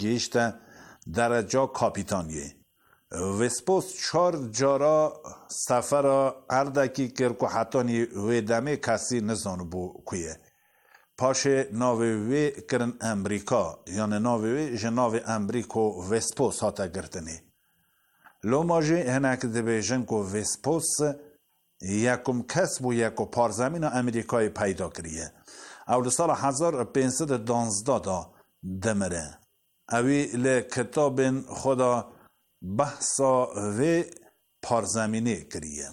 گیشت درجه کاپیتانیه. وسپوس 4 جارا سفر هر دقیقه کرکو حتانی و دمه کسی نزانو بو کویه. پاش ناوی کرن امریکا یعنی ناوی جناوی امریکو وسپوس هاتا گرتنی. لو ماجی هنک دبیجن کو وسپوس یکم کس بو یکو پارزمین امریکای پیدا کریه. اول سال 1512 دا دمره. اوی لکتاب خدا بحثا و پارزمینی کریه.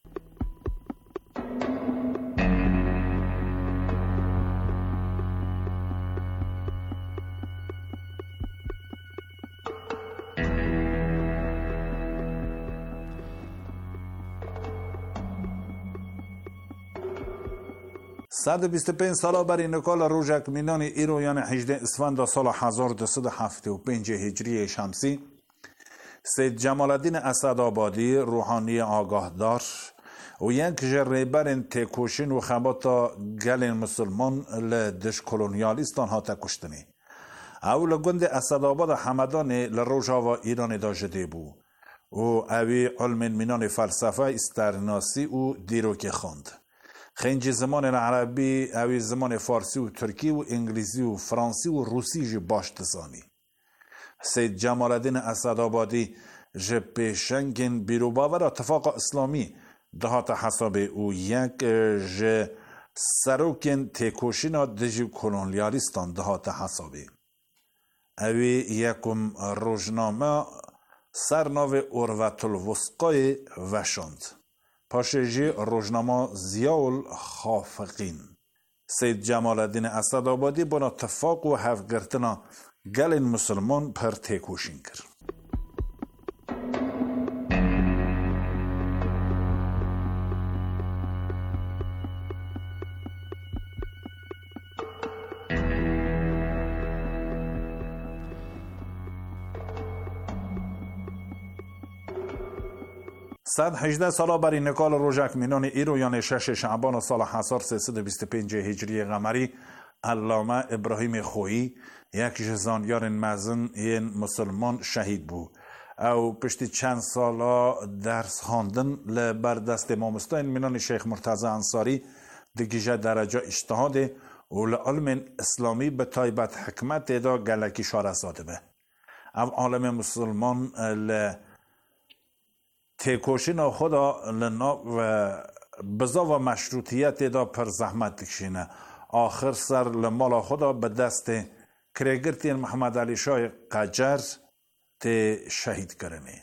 صد 25 ساله بر نکال روژک مینان ایرو یعنی 18 اسفند سال 1275 هجری شمسی سید جمال الدین اسدآبادی روحانی آگاهدار و یک جریبر تکوشین و خباتا گل مسلمان لدش کلونیالیستان ها تکشتنی. اول گند اسدآباد حمدان لروژا و ایران دا جده بو و اوی علم مینان فلسفه استرناسی و دیروک خواند. خنج زمان عربی اوی زمان فارسی و ترکی و انگلیسی و فرانسی و روسی جی باشتزانی. سید جمال الدین اسدآبادی جه پیشنگین بیرو باور اتفاق اسلامی دهات حساب او یک جه سروکین تکوشینا دجی کلونیالیستان دهات حسابی. اوی یکم روزنامه سرناو اوروت الوسقای وشاند. پاشجی روزنامه ضیاء الخافقین. سید جمال الدین اسدآبادی بنا اتفاق و هفگرتنا گل مسلمان پر تکوشین کرد. صد 18 ساله بر نکال روژک مینان ایرو یعنی 6 شعبان سال 1325 هجری قمری علامه ابراهیم خویی یک زانیار مزن این مسلمان شهید بود. او پشتی چند سالا درس خواندن لبر دست امامستان مینان شیخ مرتضی انصاری دیگه درجه اجتهاد و لعلم اسلامی به تایبت حکمت دا گلکی شاره ساده به. او عالم مسلمان تکوشین خدا لنا و بزا و مشروطیت دا پر زحمت کشینه. آخر سر لمال خدا به دست کرگرتی محمد علی شاه قجر ته شهید کرنه.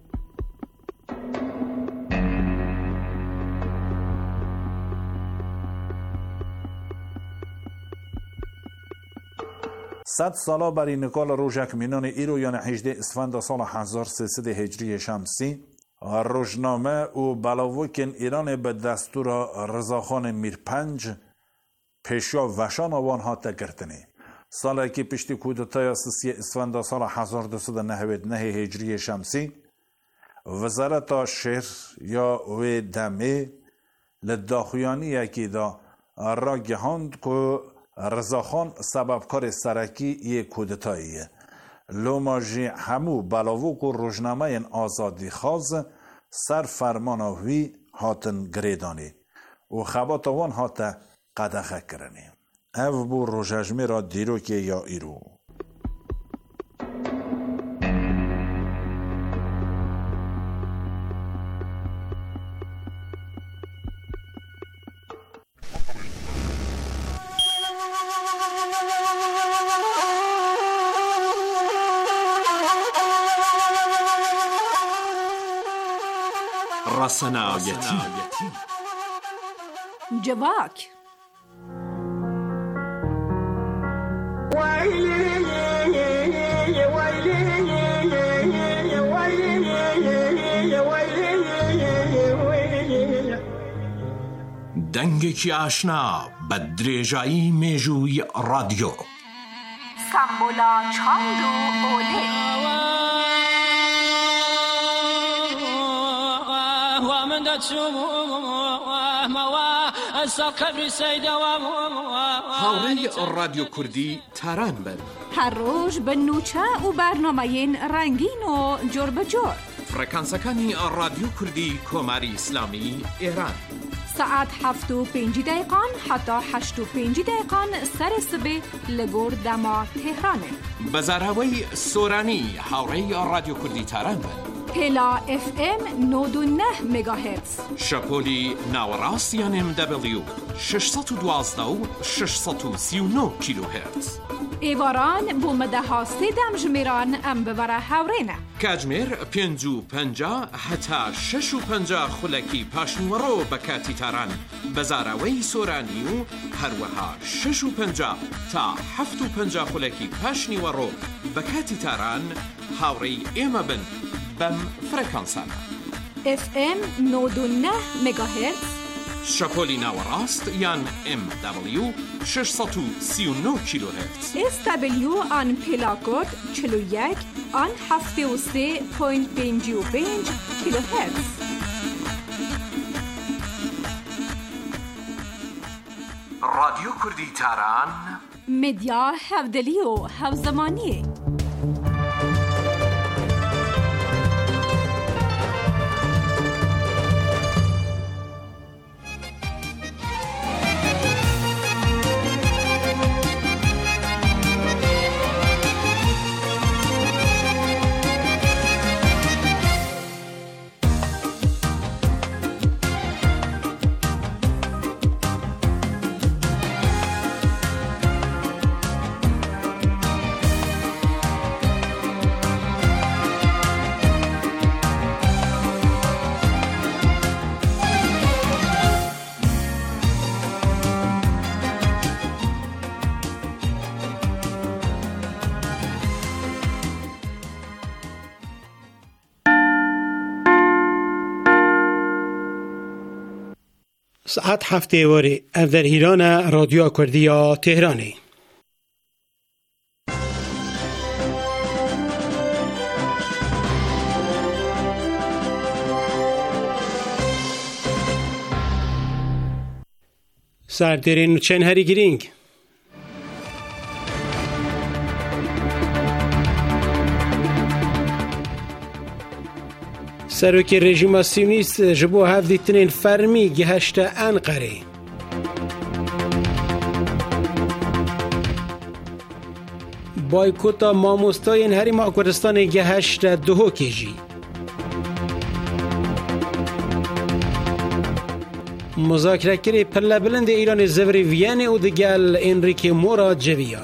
صد سالا بر نکال روژک مینان ایرو یعنی 18 اسفند سال 1300 هجری شمسی روزنامه و بلاوکن ایران به دستور رضاخان میرپنج پیشیا وشان آوان ها تگرتنه. سالی که پشتی کودتای اساسی اسفند سال 1299 هجری شمسی وزارت شهر یا و دمه لداخویانی یکی دا را گهاند که رضاخان سببکار سرکی یک کودتاییه. لوماجی همو بلاوک و روزنامه آزادی خواز سر فرماناوی هاتن گریدانی و خبات وان هات قدخه کرنی. او بو روژجمی را دیرو که یا ایرو. رسنایتی جواک دنگێکی ئاشنا بە درێژایی مێژووی رادیۆ سمبولا چاند و ئۆلێ هاوری رادیو کردی تران بن هر روز به نوچه و برنامه رنگین و جور به جور. فرکانسەکانی رادیو کردی کۆماری اسلامی ایران. ساعت 7:05 حتی 8:05 سر سبه لگور دما تهرانه. بەزاراوەی سۆرانی هاوڕێی رادیو کردی تاران بن. پلا FM 99 مگاهرتز. شپۆلی ناوەڕاست یان MW 612 و 639 کیلوهرتز. ایواران بو مدەها سێدەم ژمێران ئەم ببەرە هاوڕێنە. کاتژمێر 5:50 هەتا 6:50 خولەکی پاشنیوەڕۆ بە کاتی تاران. بەزاراوەی سۆرانی و هەروەها 6:50 تا 7:50 خولەکی پاشنیوەڕۆ بە کاتی تاران هاوڕێی ئێمە بن بەم فرەکانسانە. FM 99 مگاهرتز. شپۆلی ناوەڕاست یان MW 639 کیلوهرتز. SW آن پلاکۆد 41 آن 73.55 کیلوهرتز. رادیو کردی تاران مدیا هەودلی و هەوزەمانی. ساعت 7 واری اف در ایران رادیو کردی تهرانی. سردرین چند هری گرینگ سروک رژیم سیونیست جبو هفدیتنین فرمی گهشت انقره. بایکوتا ماموستاین هریما کردستان گهشت دهو کیجی. مذاکره کری پله بلند ایران زوری ویانه او دگل انریک مورا جویا.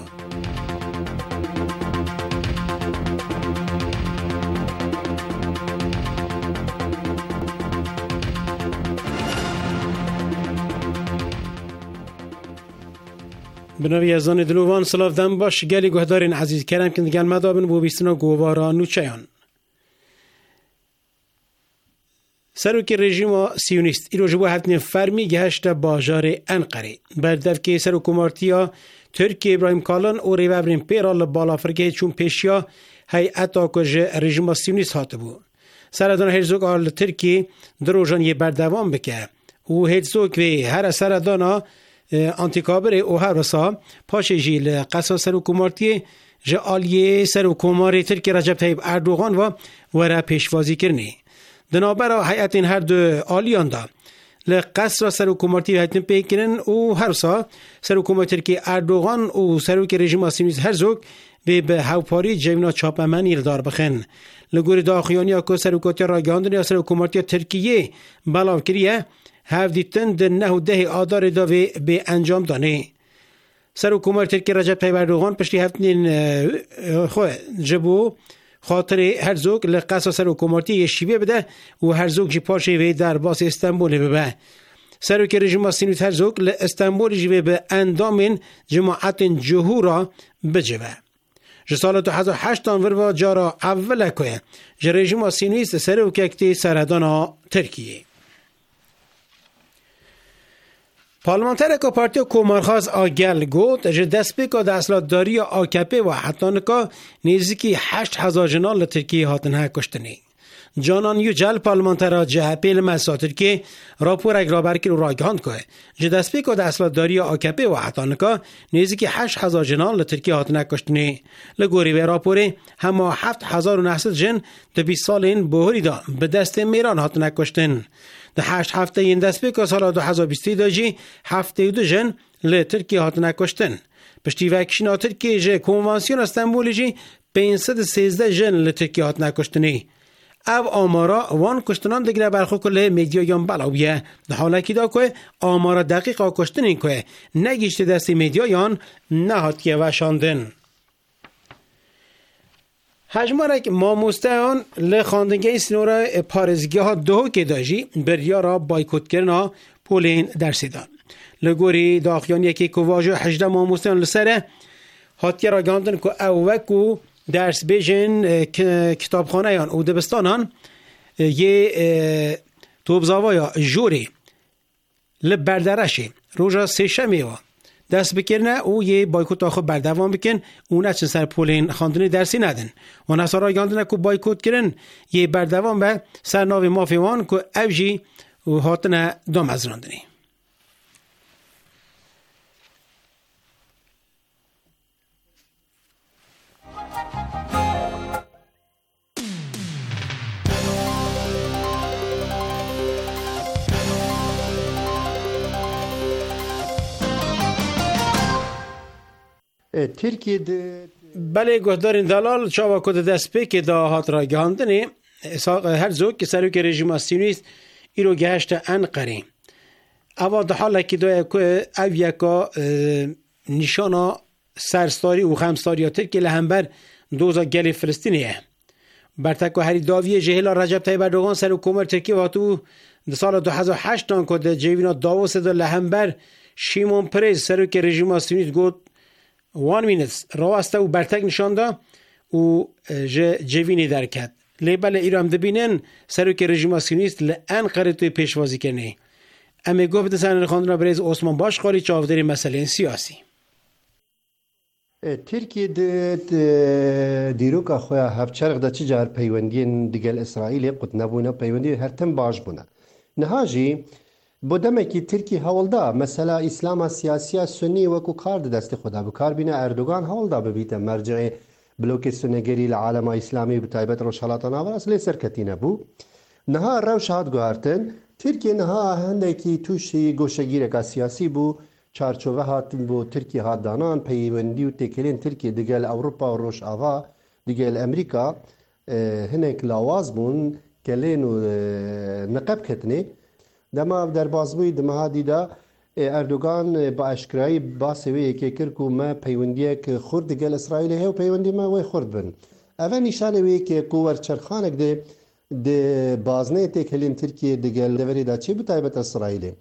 بنابی ازان دلوان سلاف دم باش گلی گهدارین عزیز کرم کند گل مدابن بو بیستنا گووارا نوچیان. سروک رژیم سیونیست ایرو جبو هفتن فرمی گهشت باجار انقره. بردف که سروکومارتیا ترکی ابراهیم کالان او ریوابرین پیرال بالا فرگه چون پیشیا هیئتا کج رژیم سیونیست هاته بو. سردان هرزوگ آل ترکی دروژان یه بردوام بکه و هرزوگ و هر سردانا انتیکابر او هر رسا پاش جیل قصا سروکومارتی جالیه سروکوماری ترکی رجب طیب اردوغان و ورا پیشوازی کرنی. دنابرا هیئتین هر دو آلیان دا لقصر سروکومارتی هیئتین پیکنن او هر رسا سروکومارتی ترکی اردوغان او سروک رژیم سیونیست هرزوگ به هاوپاری جوینا چاپمن ایردار بخن. لگور داخیانی اکو سروکوتی را گاندن یا سروکومارتی ترکیه بلاو کریه هفدیتن در 9 آدار داوی به انجام دانه. سروکومارتی ترکی رجب طیب اردوغان پشتی هفتنین جبو خاطر هرزوگ لقصا سروکومارتی شیوه بده و هرزوگ جی پاشه وی در باس استانبول ببه. سروک رژیم سیونیست هرزوگ لاستانبول جیوه به اندام جماعت جهورا بجوه. جسال 2008 وروا جارا اول که رژیم سیونیست سروککتی سردان ترکیه. پارلمانتر که پارتی کومارخاز آگل گوت اجه دست بکا دستلات داری AKP و حتی نکا نیزی که 8,000 جنان لترکیه هاتن ها کشتنی. جانان یوجل پارلمانترا جهپیل مساتر که راپور اگرابر که رو راگهاند که جدست پیکو دستلات داری آکپی و حتانکا نیزی که 8,000 جنان لترکیه هات نکشتنه لگوری به راپوره همه 7,900 جن ده 20 سال این بهوری دا به دست میران هات نکشتن ده 8 هفته این دست پیکو سال 2020 داجی 72 جن لترکیه هات نکشتن پشتی وکشینا ترکیه جه کنوانسیون استنبولی جی 513 جن لترکیه هات نکشتنه او آمارا وان کشتنان دگره برخو کله میدیایان بلاویه ده حالا که دا که آمارا دقیقا کشتنین که نگیشت دست میدیایان نهاد که وشاندن. هجمارک ماموستهان لخاندنگه سنورا پارزگی ها دو که داجی بریارا بایکوت کرنا پولین درسیدان. لگوری داخیان یکی که واجه 18 ماموستهان لسره هاتیه را گاندن که اوکو درس بیجن کتابخانه یان او دبستانان یه توبزاوایا جوری لبردرشه روژا سه‌شنبه و دست بکرنه او یه بایکوت آخو بردوام بکن اونه چن سر پولین خاندنی درسی ندن و نصارا گاندنه که بایکوت کرن یه بردوام به سر ناوی مافیوان که اوجی و هاتنه دام از راندنی. ترکیه بله گهدارین دلال چاوا کد دست پیک دا هات را گهاندنی هر زوگ که سروک رژیم سیونیست ایرو گهشت انقره اما ده حالا که دا او یکا نشانا سرستاری و خمستاری ترکیه لهمبر دوزا گل فلسطینیه برتکو هری داویه جهلا رجب طیب اردوغان سر حکومت ترکیه واتو ده سال 2008 کد جیوینا داوست دا لهمبر شیمون پریز سروک رژیم سیونیست گفت 1 minutes راسته و برتک نشان دا و جوینی درکت لیبل ایرام دبینن سروک رژیم سیونیست لانقره توی پیشوازی کنه اما گفت سن خواندن بریز عثمان باشقاری چاودری مسئله سیاسی ترکیه دیروکا خویا هفچرق دا چی جار پیوندین دیگل اسرائیل قد نبونه پیوندین هر تم باش بونه نهاجی بودمه که ترکیه هولدا مثلا اسلام سیاسی سنی وکو کار دست خدا بکار بینه اردوغان هولدا ببیته مرجع بلوک سنگری لعالم اسلامی بتایبت روشالات ناور اصلی سرکتی نبو نها روش هات گوارتن ترکیه نها هنده که توشی گوشگیر که سیاسی بو چارچوه هات بو ترکیه هات دانان پیوندی و تکلین ترکیه دیگل اوروپا و روش آوا دیگل امریکا هنک لاواز بون کلین و نقب کتنی دما در بازبوی دما دیدا اردوغان با اشکرایی با سوی که کرکو ما پیوندیه که خورد گل اسرائیل هی و پیوندی ما وی خورد بن اول نشانه وی که قوار چرخانک ده بازنه تکلین ترکیه دگل دوری دا چی بتایبت اسرائیل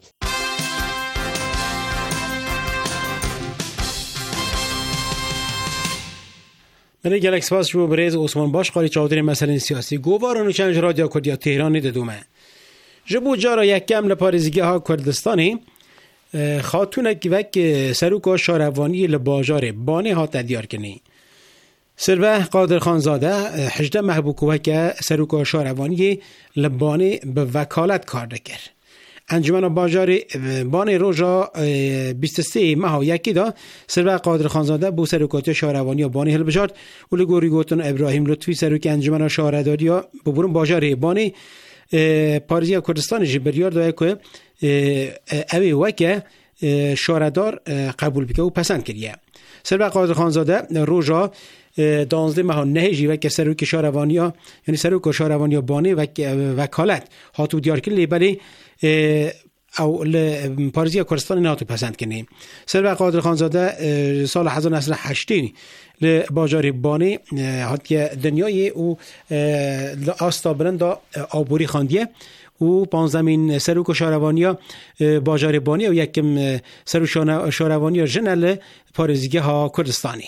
من گلکس باز شو بریز عثمان باشقاری چاودری مسئله سیاسی گوارانو چنج رادیو کردیا تهران ددومه جبو جارا یک کم لپارزگی ها کردستانی خاتونک وک سروکا شاروانی لباجار بانه ها تدیار کنی سروه قادر خانزاده 18 محبوکوه که سروکا شاروانی لبانه به وکالت کار دکر انجمن باجار بانه روژا 23 ماه یکی دا سروه قادر خانزاده بو سروکات شاروانی بانه هل بجارد و لگوری گوتن ابراهیم لطفی سروک انجمن شارداری ها ببورن باجار بانه پارزی کردستان جبریار داره که اوی وکه شاردار قبول بکه و پسند کریه سروه قادر خانزاده روژا 12 ماه نهجی وکه سروک شاروانیا یعنی سروک شاروانیا بانه وکالت هاتو دیار کن لیبلی او پارزی کردستان ناتو پسند کنه سروه قادر خانزاده سال 1908 لباجار بانه هاتیه دنیای او آستا برندا آبوری خاندیه او 15 سروک و شاروانیا باجار بانه و یکم سروک شاروانیا جنل پارزیگه ها کردستانی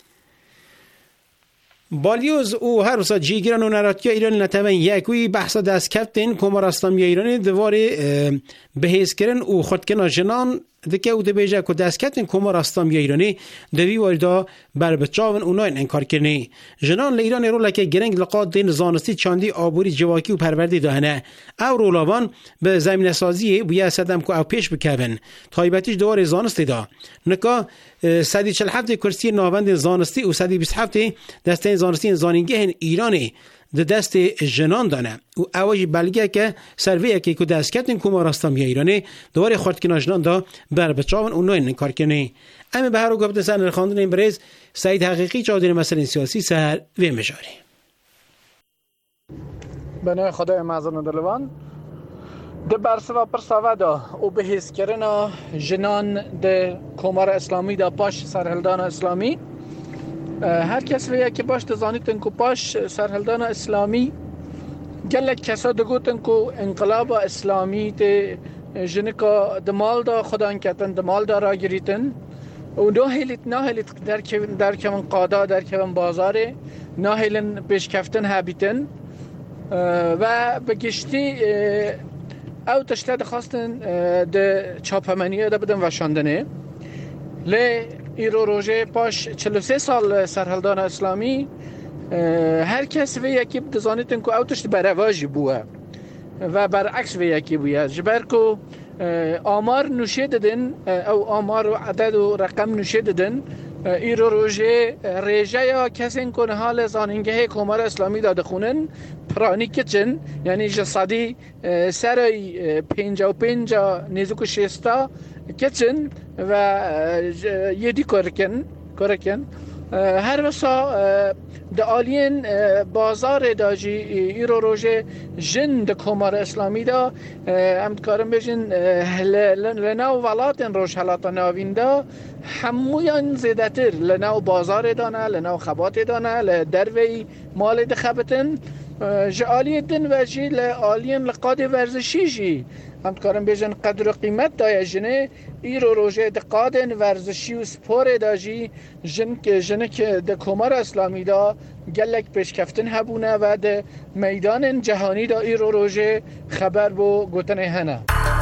بالیوز او هر روز جیگران و نراتیا ایران نتمن یکوی بحثا دست کفتین کمار اسلامی ایرانی دواری بهیز کرن او خودکنا جنان دکه او دبیجه که دستکتن کمار اسلامی ایرانی دوی واردا بر بچاون اوناین انکار کرنی جنان لیران رولا که گرنگ لقاد دین زانستی چاندی آبوری جواکی و پروردی دهنه او رولاوان به زمین سازی بویا صدم که او پیش بکوین تایبتیش دوار زانستی دا نکا 147 کرسی ناوند زانستی و 127 دسته زانستی زانینگه ایرانی د دست جنان دانه و اواجی بلگه که سرویه که دست کتن کمار اسلامی ایرانی دوار خورد که ناجنان دا بر بچاون اونو کار کنه اما به هر رو گفته سر نرخاندن این بریز سعید حقیقی چادر مسئله سیاسی سهر و مجاری بنای خدای معظم دلوان ده برسه و پرساوه دا و به حس کرنا جنان ده کمار اسلامی دا پاش سرهلدان اسلامی هر کس ویا که باش دزانیتن کو پاش سرهلدان اسلامی گلک کسا دگوتن کو انقلاب اسلامی ته جنکا دمال دا خدا انکتن دمال دا را گریتن و ناهلیت در کمن قادا در کمن بازاره ناهلن پیشکفتن هابیتن و بگشتی او تشتاد خواستن ده چاپمنیه ده بدن وشاندنه لی ایرو روژه پاش 43 سال سرهلدان اسلامی هر کس وی یکی دزانیتن که او تشت برواجی بوه و برعکس وی یکی بوه جبر که آمار نوشه دادن او آمار و عدد و رقم نوشه دادن ایرو روژه ریجه یا کسی کن حال زانینگه کمار اسلامی داده خونن پرانی کچن یعنی جسادی سرای 55 نیزوک 6 کچن و یدی کرکن هر وسا د آلین بازار داجی ایرو روژه جن د کمار اسلامی دا امتکارم بجن لناو ولاتن روش حالات ناوین دا همویان زیدتر لناو بازار دانه لناو خبات دانه لدروی مال دخبتن جالی دن و جی لآلین لقاد ورزشی جی همکارم بیشن قدر و قیمت دای جنه ایرو روژه دقادن ورزشی و سپور داجی جنه که ده کمار اسلامی دا گلک پیشکفتن هبونه و ده میدان جهانی دا ایرو روژه خبر بو گوتن هنه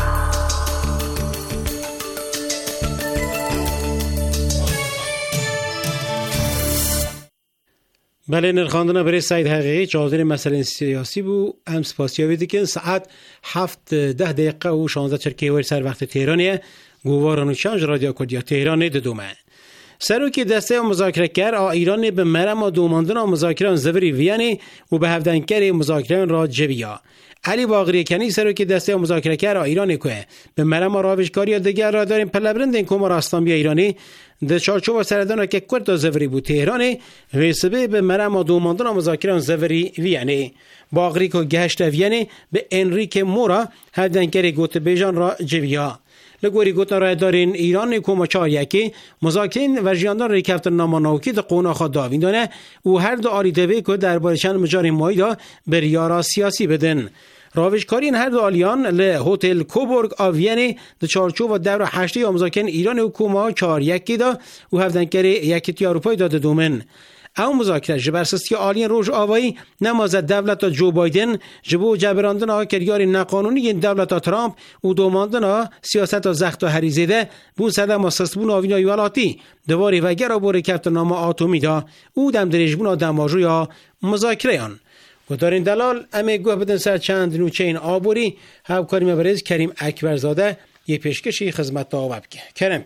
بله نرخاندن برای سعید حقیقی چهارده مسئله سیاسی بو هم سپاسیابی دیکن ساعت 7:10 و 16 چرکیور سر وقت تهرانیه گوارانو چنج رادیو کردیا تهران دومه سرو که دسته مذاکره کر ایران به مرم و دوماندن مذاکران زوری ویانی و به هفدنکر مذاکران را جویا علی باقری کنی سرو که دسته مذاکره کر ایران که به مرم و راوشکاری دیگر را داریم پلبرند این کمار اسلامی ایرانی د چارچوب سردان که کرد زوری بود تهران ویسبه به مرم و دوماندن مذاکران زوری ویانی باقری که گشت ویانی به انریک مورا هفدنکر گوت بیجان را جویا لگوری گوتن رای دارین ایران کوماچار یکی مذاکرین و جیاندان ریکفت ناماناوکی ده قونا خود داوین دانه و هر دو آریدوی که در بارشان مجاری مایدا بر یارا سیاسی بدن راوشکارین هر دو آلیان له هتل کوبورگ آوینی د چارچوب و دور هشتی مذاکرین ایران و کوماچار یکی دا و هفدنکر یکی اروپای داده دومن او مذاکره جبرسستی آلین روش آوایی نمازد دولت جو بایدن جبو جبراندن ها کریار نقانونی دولت ترامپ و دوماندن ها سیاست زخت و هریزیده بون سدم و سستبون آوین های ولاتی دواری وگر و بوری کفت نام آتومی دا او دم دریجبون ها دماجو یا مذاکره هن گدارین دلال امی گوه بدن سر چند نوچه این آبوری همکاری مبرز کریم اکبرزاده یه پیشکشی خدمت تا آواب که کرم کن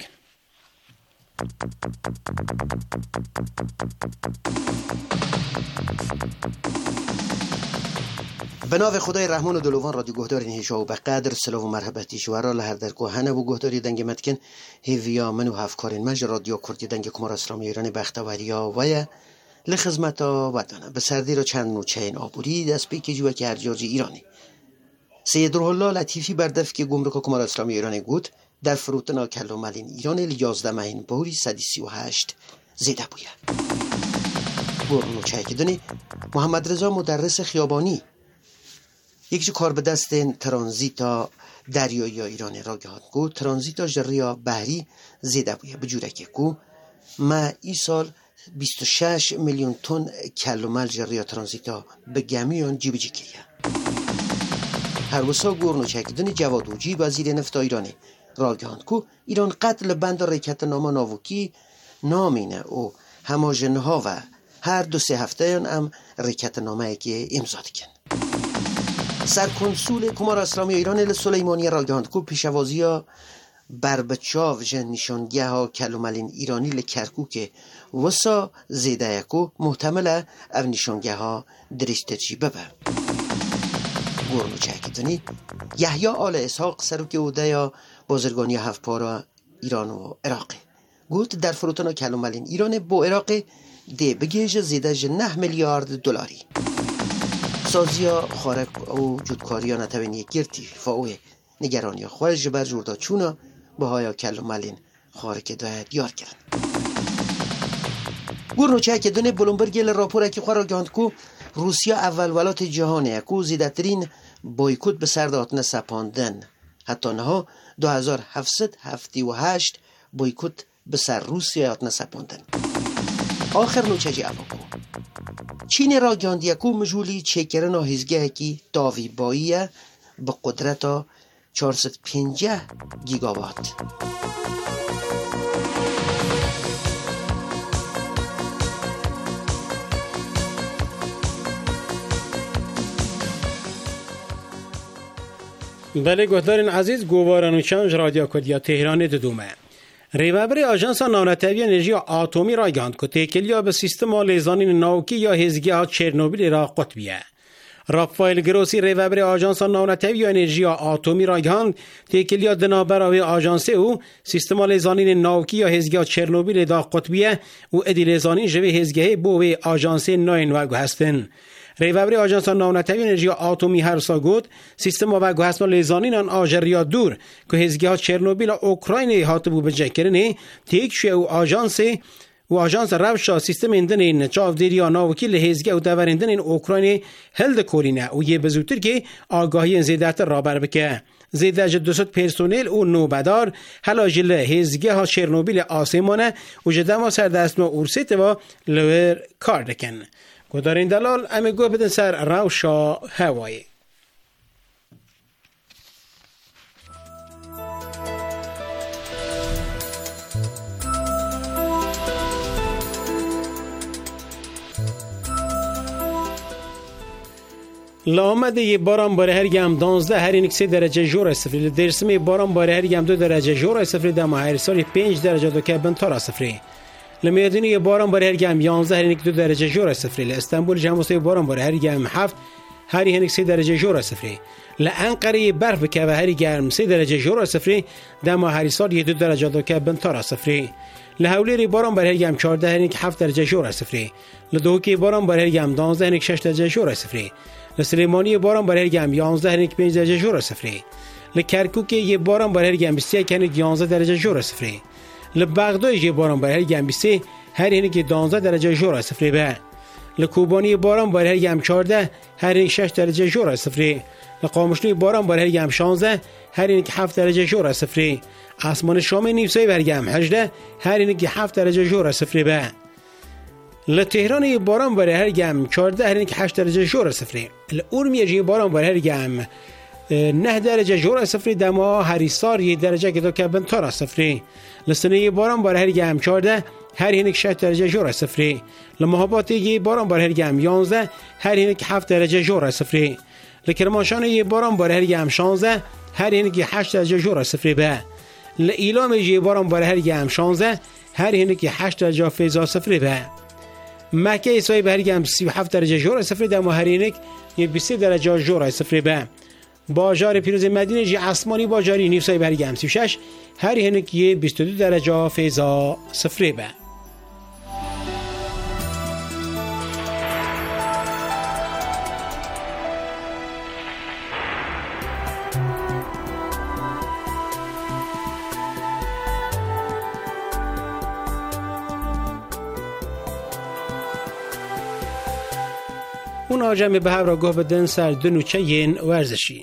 به نام خدای رحمان و دلوان رادیو گهدارین هیشا و به قدر سلام و مرحبتی شوارا لهر در کوهنه و گهداری دنگ متکن هیویا من و هفکارین مج رادیو کردی دنگ کمار اسلامی ایران بختواریا و لخدمتا وطنه به سردی را چند نوچه این آبوری دست پیکی جوه که هر جارجی ایرانی سید روح الله لطیفی بردف که گمرک کمار اسلامی ایران گود در فروتنا کلو ملین ایران 11 مهین بوری 138 زیده بوید گرنو چایک دونی محمد رضا مدرس خیابانی یکی کار به دست ترانزیتا دریایی ایران را گهان گو ترانزیتا جریا بحری زیده بوید بجوره که گو ما ای سال 26 میلیون تن کلومل جریا ترانزیتا به گمیان جیب جیکریه هر وسا گرنو چایک دونی جواد اوجی وزیر نفت ایرانی راگهاند کو ایران قتل بند ریکت نامه ناوکی نامینه و همه جنها و هر 2-3 هفته هم ریکت نامه که امضا کن. سرکنسول کمار اسلامی ایران سلیمانی راگهاند کو پیشوازی ها بر بچاو جن نشانگه ها کلوملین ایرانی لکرکوک وسا زیده یکو محتمله او نشانگه ها درشته چی ببه. گورنو چاکیدونی یحیی آل اسحاق سروک اوده یا بازرگانی هفپارا ایران و عراق گوت در فروتنا کلوملین ایران با عراق ده بگیج زیده 9 میلیارد دلاری سازیا خارق او جودکاریا نتوینی گرتی فاوه نگرانی خواهش جبر جوردا چونا با های کلوملین خارق داید یار کرد. گورنو چاکیدونی بلومبرگ راپور که خواه گاند کو روسیا اول ولات جهانه کو زیده ترین بایکوت به سر دادن سپاندن حتی نها 2778 بایکوت به سر روسیا دادن سپاندن. آخر نوچجی افاکو چین را گاندی کو مجولی چکرن و هزگه کی داوی باییه به قدرت 450 گیگاوات. بله گهدارین عزیز گوارن و چنج رادیو کردیا تهران دومه ریوبر آژانس نانوتوی انرژی اتمی را گاند که تکیه به سیستم لیزانین ناوکی یا هزگی ها چرنوبیل را قطبیه. رافائل گروسی ریوبر آژانس نانوتوی انرژی اتمی را گاند تکیه دنابراوی آژانس او سیستم لیزانین ناوکی یا هزگی ها چرنوبیل را قطبیه و ادی لیزانین جوی هزگی بوی آژانس ناینواگو هستن. ریوبر آژانس نانوتوی انرژی اتمی هر سا گفت سیستم و گوهسنا لیزانین آن آژریا دور که هزگی ها چرنوبیل اوکراین هاتبو بجکرنه تیک شوی و آژانس روشا سیستم اندن چاودیریا ناوکی لهزگی و دورندن اوکراین هلد کورینه و یه بزودتر که آگاهی زیدت را بر بکه. زیده 200 پرسونل و نوبدار حالا جله هزگی ها چرنوبیل آسمانه و جدما سردست ما اورسیت و لور کار دکن. گدارین دلال امی گو بدن سر روشا هوایی. لامده یه باران باره هر گم 12 هر اینک 3 درجه جور صفری درسمی باران باره هر گم 2 درجه جور صفری دم هر سال 5 درجه دو که بنتارا صفری لمیدونی یه باران باره هر گم 11 هر اینک 2 درجه جور صفری استانبول جمعوسه باران باره هر گم 7 هر اینک 3 درجه جور صفری لانقره برف که به هر گرم 3 درجه جور صفری دم هر سال 2 درجه دو که بنتارا صفری لحولی باران باره هر گم 14 هر اینک 7 درجه جور صفری لدوکی باران باره هر گم 12 هر اینک 6 درجه جور صفری لسلیمانی باران باره هر گم 11 هر اینک 5 درجه جور صفری لکرکوک یه باران باره هر گم 21 هر اینک 11 درجه جور صفری لبغداد یه باران باره هر گم 23 هر اینک 12 درجه جور صفری به لکوبانی باران باره هر گم 14 هر اینک 6 درجه جور صفری لقامشلوی باران باره هر گم 16 هر اینک 7 درجه جور صفری آسمان شام نیوسای بر گم 18 هر اینک 7 درجه جور صفری به لتهران باران باره هر گم 14 هر اینک 8 درجه جور صفری الاورمیه باران باره هر گم 9 درجه جور صفری دما هریسار 1 درجه که دو که بنتارا صفری لسنه باران باره هر گم 14 هر اینک 6 درجه جور صفری لمحاباتی باران باره هر گم 11 هر اینک 7 درجه جور صفری لکرمانشان باران باره هر گم 16 هر اینک 8 درجه جور صفری به لایلام باران باره هر گم 16 هر اینک 8 درجه فیضا صفری به مکه ایسای به هر گم 37 درجه جور صفری دما هر اینک 23 درجه جور صفری به بازار پیروز مدینه جی اسمانی بازاری نیوسای به هر گم 36 هر اینک 22 درجه فیضا صفری به اون آجم به هر گاه بدن سر دنوچه ین ورزشی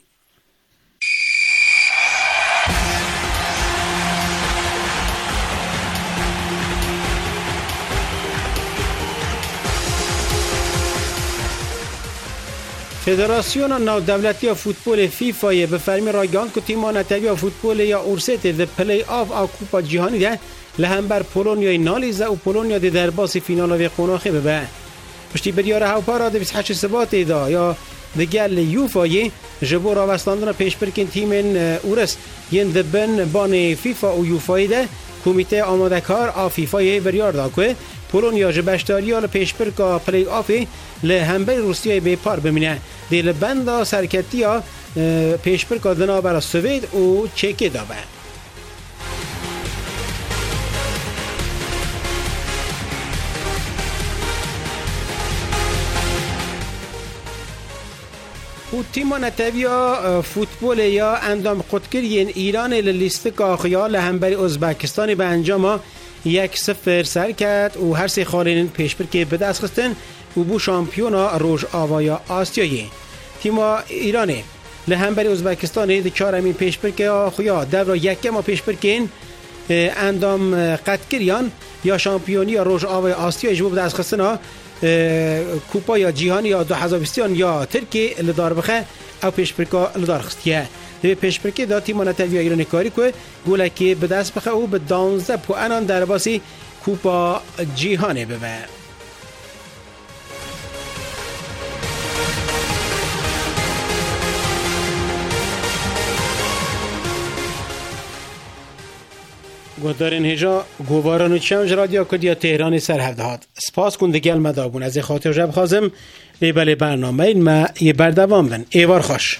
فدراسیون ناودولتی فوتبال فیفا به فرمی راگاند که تیم نتوی فوتبال یا اورست د پلی آف او کوپا جهانی ده لهم بر پولونیا نالیزه و پولونیا در باسی فینال و قوناخه به پشتی بدیاره هاوپارا د 28 سبات دا یا دگل یوفای جبور آوستاندن پیش برکن تیم اورست ین دبن بان فیفا و یوفای ده کمیته آماده کار آفیفای بریار دا که پولونیا جبشتاریا پیش برکا پلی آفی لهمبر روسیای به پار بمینه دیل بندا سرکتیا پیش برکا دنا برا سوید و چکی دابه و تیم نتویا فوتبال یا اندام خودکرین ایران لیست کاخیا لهمبری ازبکستان به انجام 1-0 سر کرد و هر سه خالین پیش بر که به دست خستن و بو شامپیونا روژ آوایا آسیایی تیم ایران لهمبری ازبکستان د چهارمین پیش بر که آخویا دبر یکم پیش بر که اندام قدکریان یا شامپیونی یا روژ آوایا آسیایی جو به دست خستن کوپا یا جهانی یا 2020 یا ترکی لدار بخه او پیش برکا لدار خستیه به پیش برکه دا تیم نتوی ایران کاری که گوله که به دست بخه او به 12 پوانان در باسی کوپا جهانی ببه گودارین هجا گواران و چمج رادیو کردیا تهران سرهفته هات سپاس کنده گل مدابون از خاطر جب خازم لیبل برنامه این ما یه بردوام بن ایوار خوش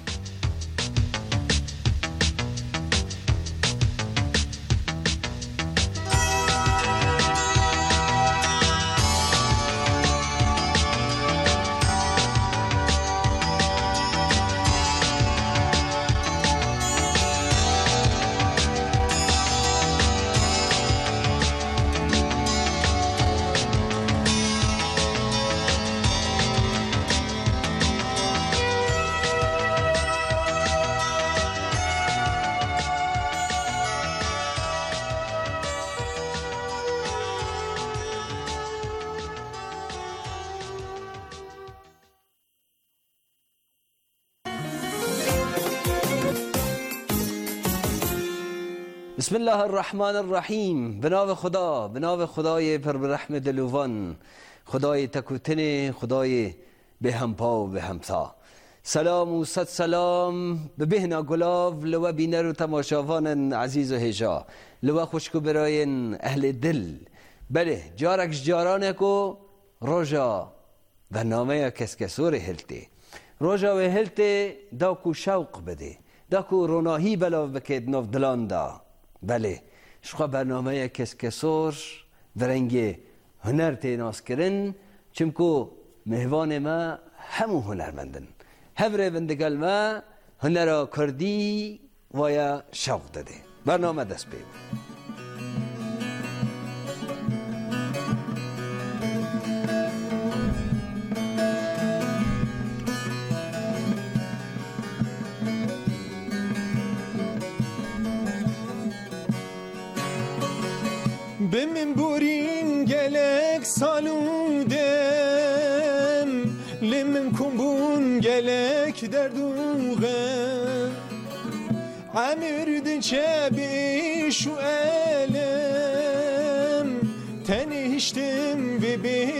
بسم الله الرحمن الرحیم به نام خدای پربرحم دلوان خدای تکوتن خدای به همپا و به همسا سلام و صد سلام به بهنا گلاو لو بینر و تماشاوان عزیز و هجا لو خوشکو براین اهل دل بله جارکش جارانه کو روژا برنامه کسکسور هلته روژا و هلته دا کو شوق بده دا کو روناهی بلاو بکید نو دلان دا بله شخوا برنامه کسکسور ورنگ هنر تیناس کرن چمکو مهوان ما همو هنرمندن هفره بندگل ما هنر کردی و یا شوق داده برنامه دست بید بمن بورین گلک سالودم لمن کمبون گلک دردوغم عمرد چبی شو علم تنهشتم و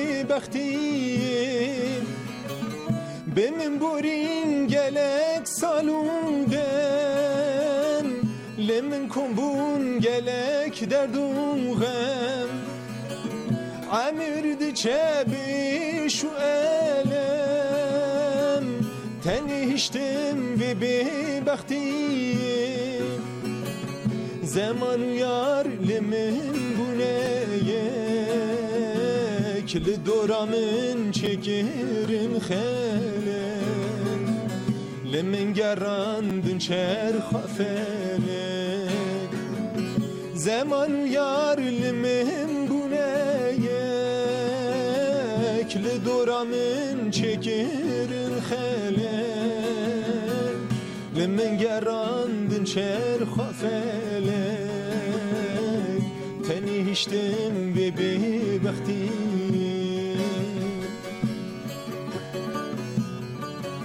ببختیم بمن بورین گلک سالودم لمن کمبون گلک دردوغم عمرد چبی شو علم تنهشتم و ببختیم زمان یار لمن بونه یک لدورامن چکرم خیلم لمن گراندن چرخ فلک زمان یار لمن بونه یک لدورامن چکرن خلک لمن گراندن چرخ فلک تنیشتم به ببختی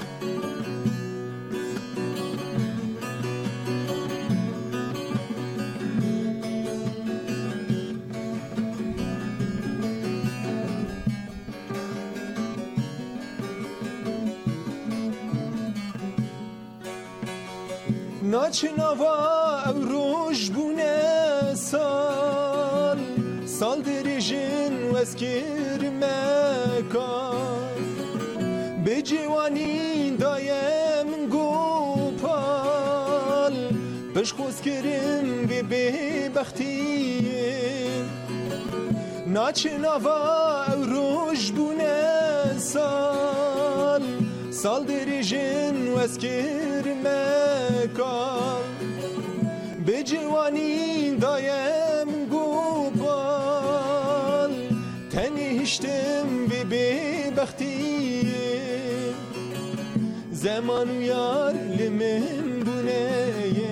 ناچناوا او روش بونه سال دریجن و اسکر مکان به جوانی دایم گوپال پش خوز کرم به بختی ناچناوا او روش بونه سال دریجن و اسکر مکان به جوانی دایم گوپال تنی هشتم به بختی زمان و یار لمن بونه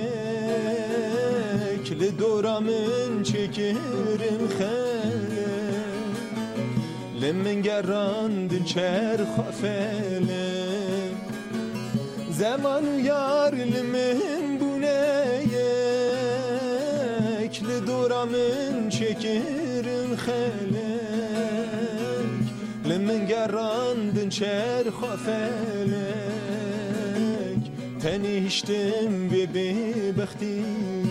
یک لدورامن چکرم خاله لمن گراندن چر خافله زمان و یار لمن بونه یک لدورامن چکرم خاله لمن گراندن چر خافلک تنی هشتم به بختی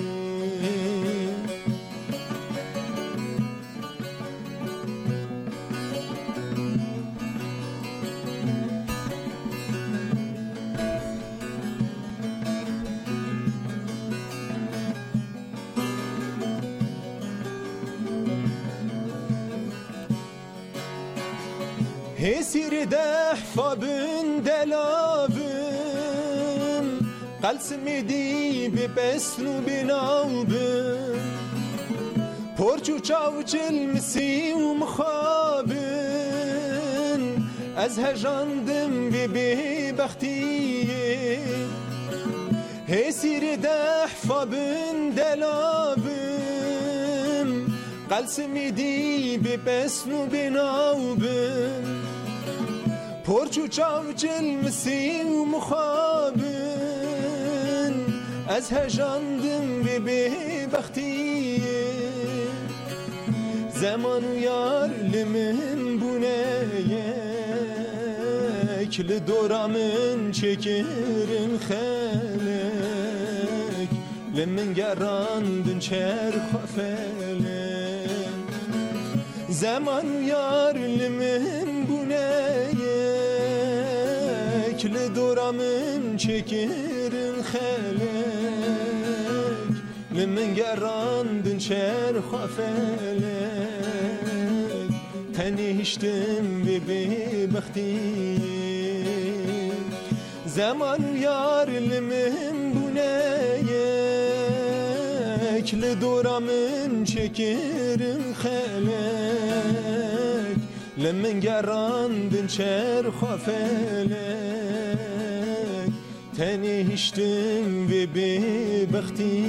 هسير دحفة بن دلابم قلسم دي ببسن وبناوبم پرچو چاوچل مسی و مخابن از هجاندم به بختی هسير دحفة بن دلابم قلسم دي ببسن وبناوبم پرچو چاوچل مسی و مخابن از هجاندم به بختی زمان و یار لمن بونه یک لدورامن چکرن خلک لمن گراندن چر خافلک زمان و یار لمن بونه یک لدورامن چکرن خلک لمن گراندن چر خافلک تنی هشتم به بختی زمان و یار لمن بونه یک لدورامن چکرن خلک لمن گراندن چر خافلک تنی هشتم به بختی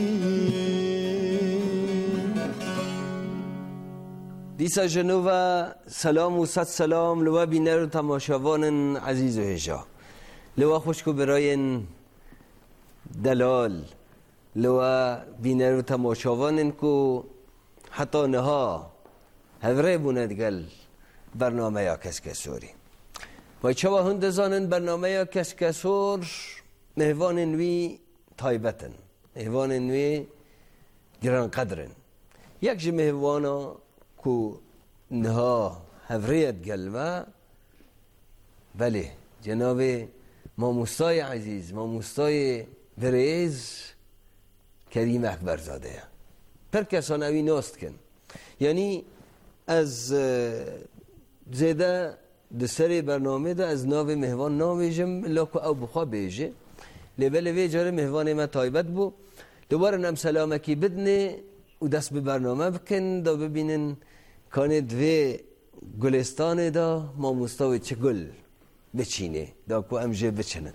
دیسا جنوبا سلام و صد سلام لوا بینر و تماشاوان عزیز و هجا لوا خوشکو برای دلال لوا بینر و تماشاوان کو حتی نها هفره بوندگل برنامه یا کسکسوری و چوا هند زانن برنامه یا کسکسور مهوان وی تایبتن مهوان وی گران قدرن یک جه مهوانا کو نها هفریت گلوه بله جناب ماموستای عزیز ماموستای بریز کریم اکبر زاده پر کسان اوی ناست کن یعنی از زیده دسر برنامه ده از ناو مهوان ناویجم لاکو او بخوا بیجه لیبل وی جاره مهوان ما تایبت بو دوباره نم سلامکی بدنه و دست به برنامه بکن دا ببینن کانه دوی گلستان دا ماموستاوی چه گل بچینه دا کو امجه بچنن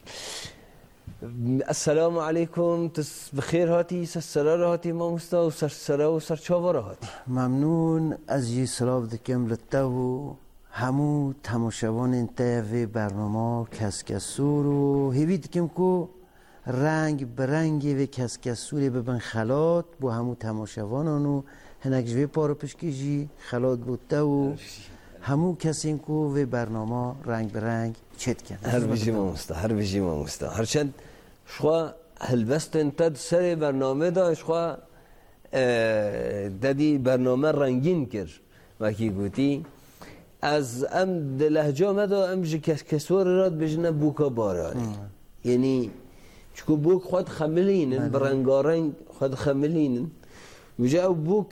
السلام علیکم تس بخیر هاتی سرسرار هاتی ماموستا و سرسرار و سرچاوار هاتی ممنون از یه سلام دکم لطو همو تماشاوان انتوی برنامه کسکسور و هیوی دکم که رنگ برنگی و کسکسوری ببن خلات با همو تماشاوانانو هنک جوی پارو پشکیجی خلات بودتا و همو کسی که و برنامه رنگ برنگ چت کن هر بیجی ماموستا هرچند شخوا هلبستن تد سر برنامه داشت خواه دادی برنامه رنگین کرد وکی گوتی از ام لهجه مدا ام جه کسور راد بجنه بوکا بارانی یعنی چکو بوک خود خملینن برنگارنگ خود خملینن وجه او بوک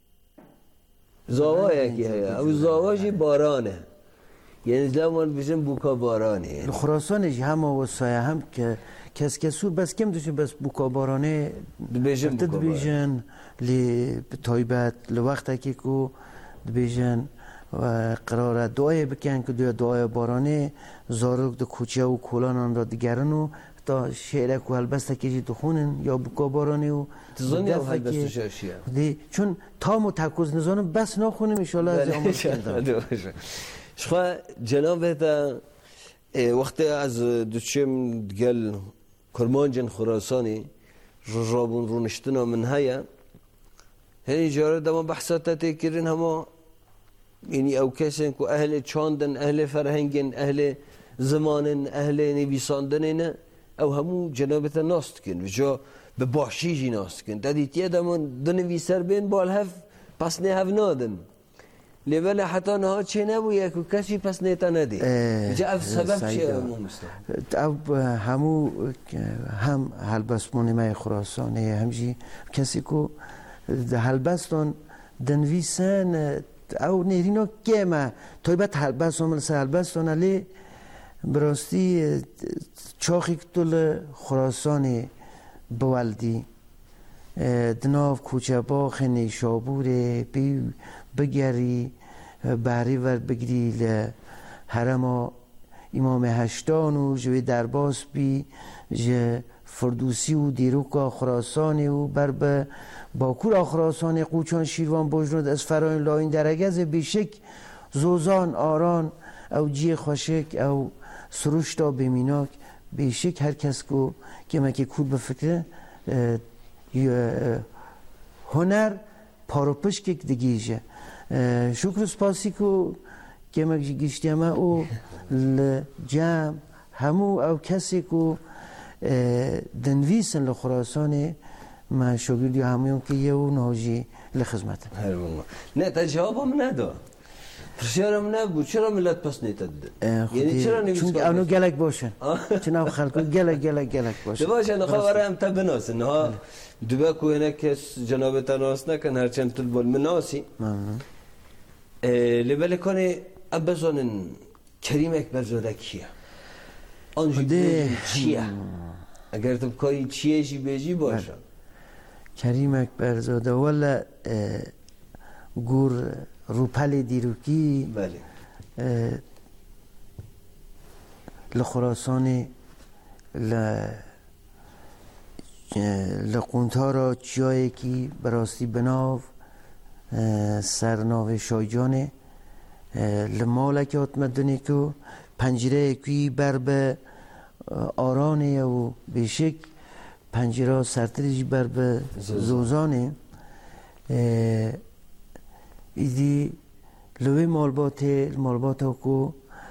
زاوا یکی هیا او زاواجی بارانه یعنی زمان بجن بوکا بارانه خراسانش هم و سایه هم که کسور بس کم دوشه بس بوکا بارانه بیجن لی تایبت لوقت که کو بیجن و قرار دعای بکن که دعای بارانه زاروک دو کوچه و کولان آن را دیگرن تا شعرک و هلبسته که جی خونن یا بوکا بارانه و تزانی او هلبسته شاشیه چون تام و تکوز نزانم بس نخونیم ایشالا از آمد کردم شخواه جناب تا وقتی از دوچم دگل کرمانجن خراسانی رابون رونشتنا من هیا هنی جاره دما بحثات تکرین همه یعنی او کسین که اهل چاندن اهل فرهنگن اهل زمانن اهل نویساندنن او همو جنابتا ناست کن و جا به باشیجی ناست کن تا دیتیه دمان دنویسر بین بال هف پس نه هف نادن لیبل حتی نها چه نبویه که کسی پس نیتا نده جا اف سبب چه همو مستم او همو هم هلبسمون مای خراسانه همجی کسی که هلبستان دنویسن او نیرینا که ما تایبت هلبستان ملسه هلبستان علی براستی چاخی کتول خراسان بولدی دناف کوچه باخ نیشابوره بگری بحری ور بگری لحرم امام هشتان و جوی درباس بی جه فردوسی و دیروکا خراسانی و بر به باکور خراسانی قوچان شیروان بجرد از فراین لاین درگز بیشک زوزان آران او جی خوشک او سروشتا بمیناک بیشک هر کس که مکی کود بفکره هنر پاروپشک دیگیجه شکر سپاسی که مکی گشتی همه او لجم همو او کسی که دنویسن لخراسانه ما شغلی همیون که یه اون ناجی لخدمت نه تا جوابم ندا پرسیارم نبود چرا ملت پس نیتد یعنی چرا نویس چون اونو گلک باشن چون او خلقو گلک باشن باشن خبره هم تا بناسن ها دوبه که اینه کس جناب تناس نکن هرچند تلبال مناسی لبله کنه ابزانن کریم اکبر زاده کیه آنجی چیه اگر تو کاری چیه جی بیجی باشه کریم اکبر زاده ولا گور روپل دیروکی بله لخراسان لقونتارا جایی که براستی بناو سرناو شایجانه لمالکات مدنی که پنجره کی بر به آرانه و بیشک پنجره سرتریج بر به زوزانه ایدی لوی مالبات ها که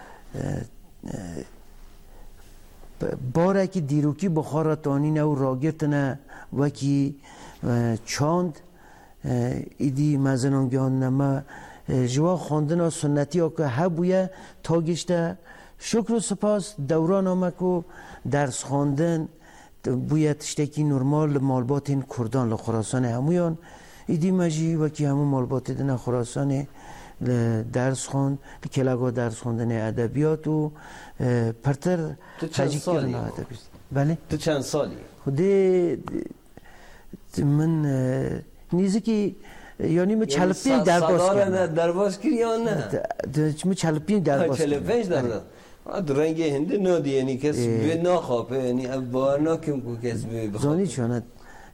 باره که دیروکی بخارتانی نه و راگتنه وکی چاند ایدی مزنانگیان نمه جوا خواندن ها سنتی ها که هبویه تا گشته شکر و سپاس دوران آمه که درس خواندن بوید تشتکی نرمال مالبات این کردان لخراسان همویان ایدی مجی وکی همون مالبات دن خراسان درس خوند کلاگا درس خوندن ادبیات و پرتر چند سالی؟ بله؟ تو چند سالی؟ خودی من نیزی یعنی من چلپین درباز کردم درباز کردی یا نه؟ من چلپین درباز کردم چلپینش درباز رنگ هنده نادی یعنی کس به ناخوابه یعنی بار ناکم که کس به بخوابه زانی چاند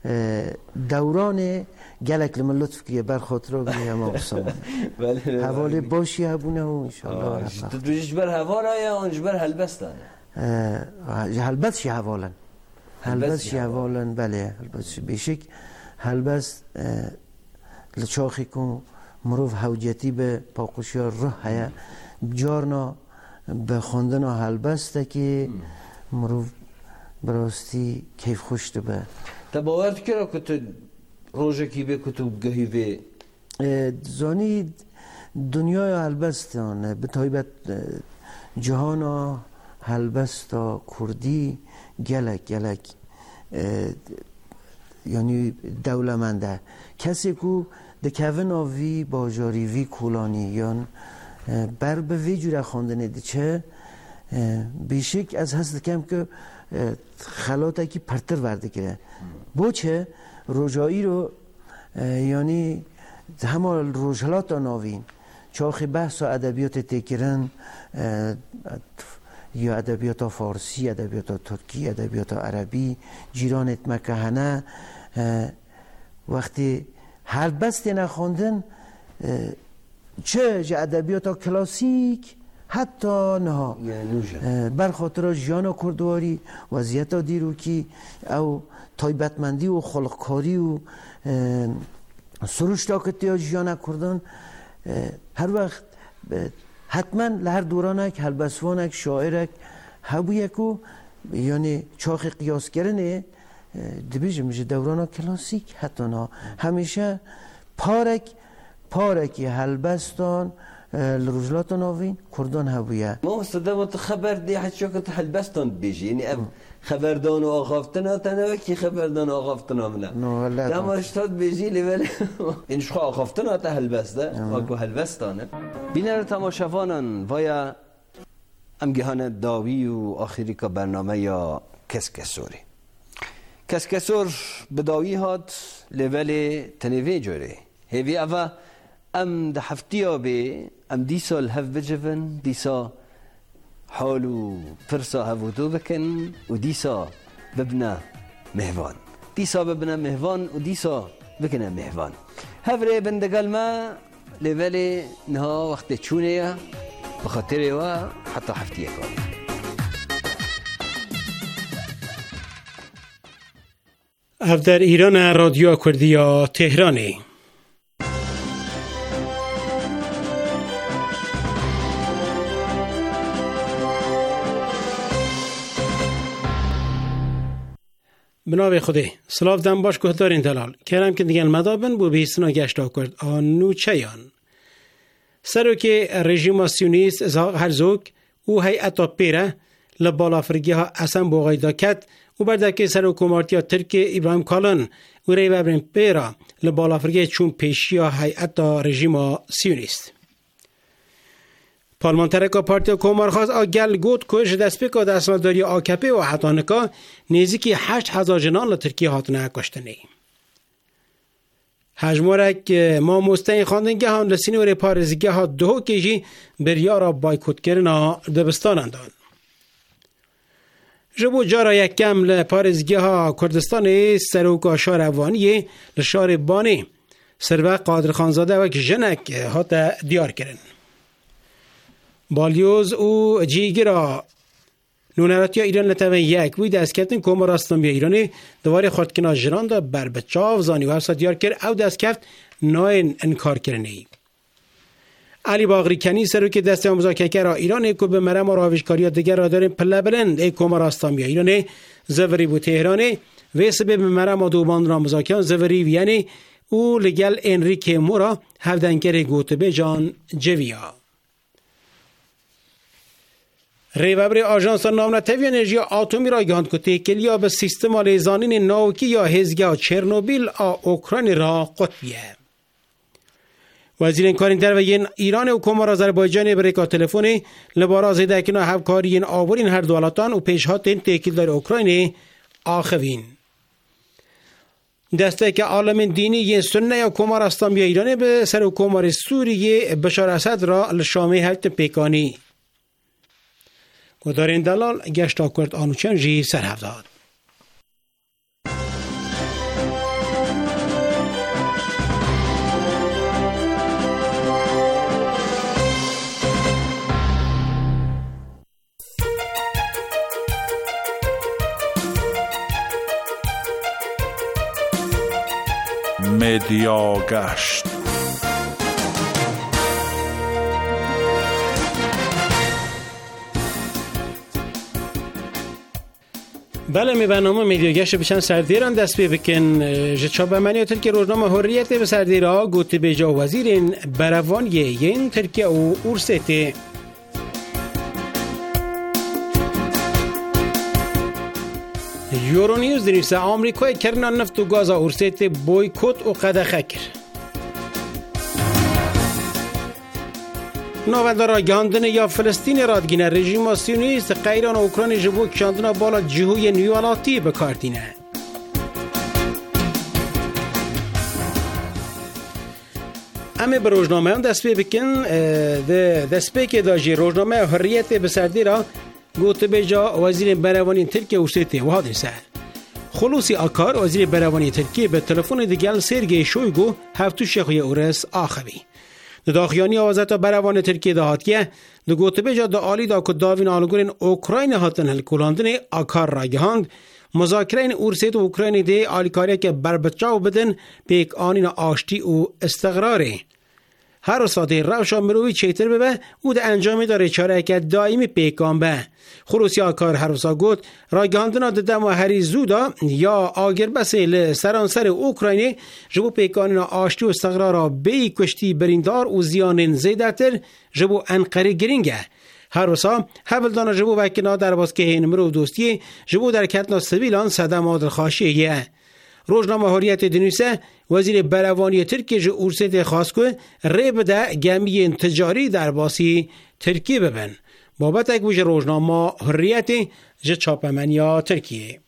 دوران گلک لما لطف که بر خاطر بگی همه اقسام حواله باشی هبونه و انشاءالله تو دوشش بر حواله یا آنش بر هلبستانه هلبست شی حوالن هلبست شی حوالن بله هلبست بیشک هلبست لچاخی کن مروف حوجتی به پاقوشیار روح هیا جارنا به خوندن هلبسته که مروف براستی کیف خوشت به تا باورت کرا که تو روژه کی به کتب گهی به زانی دنیای هلبستان به تایبت جهان هلبستا کردی گلک یعنی دولمنده کسی که دکوه آوی باجاری وی کولانی یان بر به وی جوره خواندنه دی چه بیشک از هست کم که خلاته که پرتر ورده کرده بو چه روجایی رو یعنی همه روجهلات ناوین چاخی بحث و ادبیات تکرن یا ادبیات فارسی، ادبیات ترکی، ادبیات عربی جیرانت مکهنه وقتی هلبست نخوندن چه ادبیات کلاسیک حتی نه بر خاطر جیان کردواری وضعیت دیروکی او تایبتمندی و خلقکاری و سروش تاکتی جیان کردن هر وقت حتما لهر دورانک هلبسوانک شاعرک هبویکو یعنی چاخ قیاس کرنه دبیجه میشه دورانا کلاسیک حتی نه همیشه پارکی هلبستان لروجلات ناوین کردان هبویه ما استدامت خبر دی حتی شکت هلبستان بیجی یعنی خبردان و آغافتنا تنوه کی خبردان و آغافتنا منه دم اشتاد بیجی لیول اینش خواه آغافتنا تا هلبسته واکو هلبستانه بینر تماشاوانان وایا امگهان داوی و آخری که برنامه یا کسکسوری کسکسور به داوی هات لیول تنوی جوره هیوی اوه ام ده هفتیا به ام دیسا الهف بجفن دیسا حالو فرسا هفوتو بکن و دیسا ببنا مهوان و دیسا بکنه مهوان هفره بندگل ما لیول نها وقت چونه بخاطره و حتی هفتیه کار در ایران رادیو کردیا تهرانی بنابه خوده سلاف دم باش که دارین دلال کرم که دیگه المدابن بو بیستنا گشتا کرد آنو چیان سرو که رژیم سیونیست ازاق هرزوگ او هیئتا پیره لبالا فرگی ها اصلا بوغایدا کت و بردکی سر حکومتی ترک ابراهیم کالن و ریوبرین پیرا لبالا فرگی چون پیشی ها هیئتا رژیم سیونیست پارلمانترکا پارتی کومارخواست آگل گوت کش دست بکا دستمالداری آکپی و حتانکا نزدیکی 8,000 جنان لترکیه هاتنه کشتنی. هجمارک ما مستعین خواندنگه هم لسینی و ریپارزگه ها دو کشی بریارا بایکوت کرنا دبستان اندان. جبو جارا یک کم لپارزگه ها کردستان سروکا شار افغانی لشار بانی سروه قادر خانزاده و جنک هات دیار کرن. بالیوز او جیگرا نونراتی ایران لطمه یک وی دست کردن کومار اسلامی ایرانی دواره خودکنا جران دا بر بچاو زانی و هفت دیار کرد او دست کرد ناین انکار کرنی. علی باقری کنی سرو که دست مذاکره را ایرانی که به مرم و راویشکاری دیگر را داریم پله بلند ای کومار اسلامی ایرانی زوری بو تهرانی و سبب مرم و دوبان را مذاکره زوری ویانی او لگل انریک مورا هفدنگر گوتبه جان جویا. ریوبر آژانس نامنتوی انرژی اتمی را گاند که تکیه به سیستم لیزانین ناوکی یا هزگاه چرنوبیل اوکراین را قطبیه. وزیر کارین در ایران و کومار آذربایجان بریکا تلفنی لبارا زیده کنه همکاری آورین هر دولتان و پیشهات این تکیل در اوکراین آخوین. دسته که عالم دینی یه سنه یا کومار اسلامی ایرانی به سر کومار سوریه بشار اسد را لشامه هلت پیکانی. گدارین دلال گشتا کرد آنوچن جی سرهف داد. مدیا گشت بله می برنامه میدیوگشت بچن سردیران دست بی بکن جچابه منی ترکیه روزنامه حریت به سردیرها گوت بیجا وزیرین بروان یین ترکیه و اورسیتی یورونیوز دنیسه آمریکای کرنان نفت و گاز اورسیتی بویکوت و قدخه کرد. نوادارا گاندن یا فلسطین رادگین رژیم سیونیست غیران اوکراین جبو کشاندن بالا جهوی نیوالاتی بکارتینه. اما به روزنامه هم دست بکن دست بکن داجی روزنامه حریت به سردی را گوت بجا وزیر بروانی ترکیه اورسیتی و حادثه سر خلوصی آکار وزیر بروانی ترکیه به تلفن دیگل سرگی شویگو هفتو شخوی اورس آخوی داخیانی آوازت بروان ترکیه دهاتیه دو گوت بجا دا آلی دا که داوین آلگورین اوکراین هاتن هلکولاندن آکار را گهاند مذاکرین اورسیت و اوکراین ده آلیکاریه که بربچاو بدن پیک آنین آشتی و استقراری هر ساده روشا مروی چیتر ببه او ده انجامی داره چاره که دائمی پیکان به خروسی آکار هر روزا گوت را گهاندنا ددم و هری زودا یا آگر بسیل سرانسر اوکراینی جبو پیکانینا آشتی و استقرار را بی کشتی بریندار و زیانین زیده تر جبو انقره گرینگه هر روزا حول دانا جبو وکینا در باسکه نمرو دوستی جبو در کتنا سویلان صدم آدل خاشیه روزنامه حریت دنیسه وزیر بروانی ترکیه جو اورسیت خواست که ری بده گمی تجاری در باسی ترکیه ببن بابت اکوش روزنامه حریت جو چاپمنیا ترکیه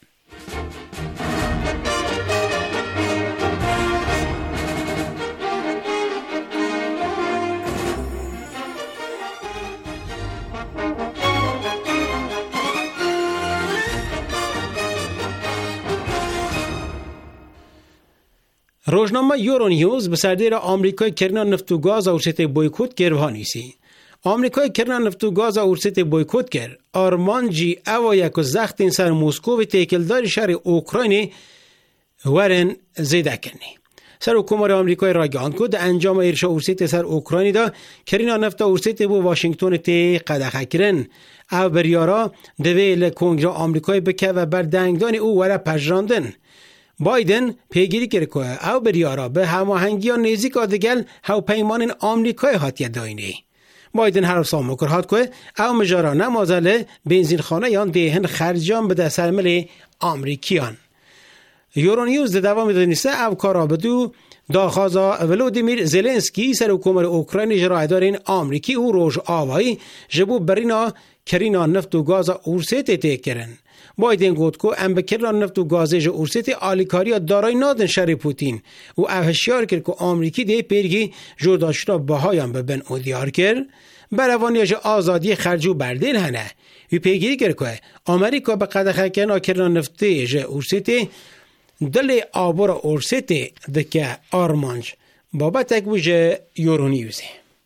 روزنامه یورونیوز به سردیر آمریکای کرنان نفت و گاز اورسیت بویکوت گروهانیسی آمریکای کرنان نفت و گاز اورسیت بویکوت کرد آرمانجی اوا یک زخت این سر موسکو و تیکلدار شهر اوکراینی ورن زیده کنی سر حکومت آمریکای راگان کد انجام ارشا اورسیت سر اوکراینی دا کرنان نفت اورسیت بو واشنگتن تی قدخه کرن او بریارا دویل کنگره آمریکای بکه و بردنگدان او وره پجراندن بایدن پیگیری کرد که او بریارا به هماهنگی نزدیک آدگل هاو پیمان آمریکای هاتیه داینی. بایدن هر روز مکر هات که او مجارا نمازله بنزین خانه یان دهن خرجان بده سرمل آمریکیان. یورونیوز دوام دانسته او کارا بدو داخازا ولودیمیر زلنسکی سر حکومت اوکراین اجرای دارین آمریکی او روش آوایی جبو برینا کرینا نفت و گاز اورسیت تکرن. بایدن گفت که ام بکران نفت و گازش اورسیت آلیکاریا دارای نادن شر پوتین و هشیار کرد که آمریکی ده پیرگی جرداشنا بهایان ببن او دیار کرد بروانیاش آزادی خرجو بردین هنه و پیگیری کرد که آمریکا به قدخه کنا کران نفتیش اورسیت دل آبور اورسیت دکه آرمانج بابت اکوش یورونیوزه